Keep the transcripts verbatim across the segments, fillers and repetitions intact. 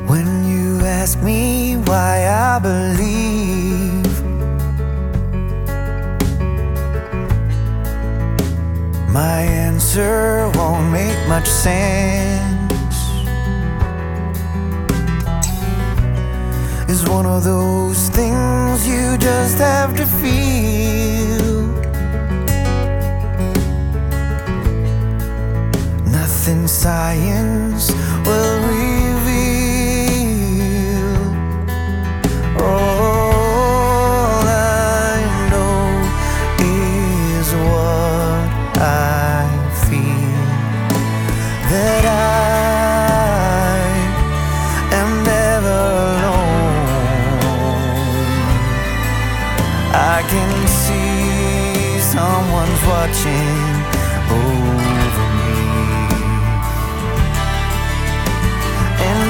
When you ask me why I believe, my answer won't make much sense. It's one of those things you just have to feel. Nothing science will reveal. All I know is what I feel, that I am never alone. I can see someone's watching over me, and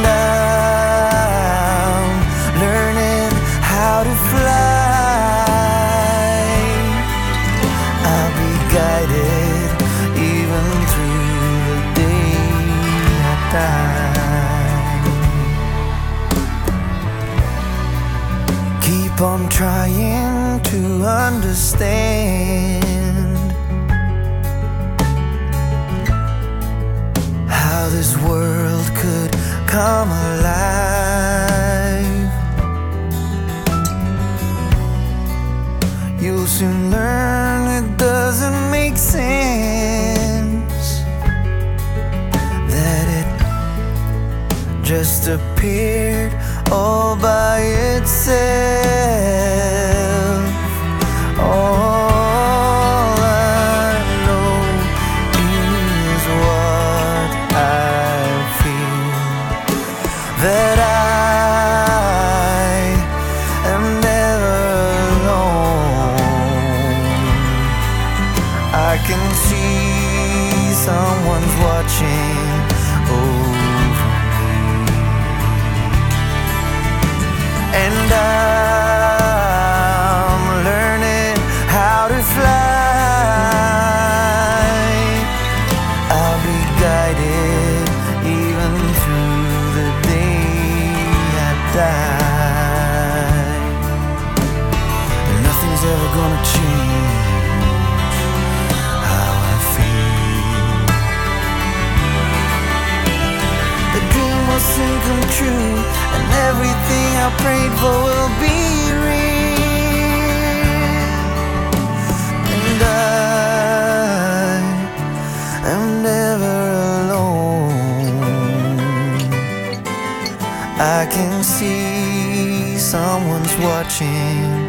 I'm learning how to fly. I'll be guided even through the day I die. Keep on trying to understand how this world could come alive. You'll soon learn it doesn't make sense, that it just appeared all by itself. All I know is what I feel, that I am never alone. I can see someone's watching over me, and I'm learning how to fly. I'll be guided even through the day I die. And nothing's ever gonna change how I feel. The dream will soon come true, and everything I prayed for will be real. And I am never alone. I can see someone's watching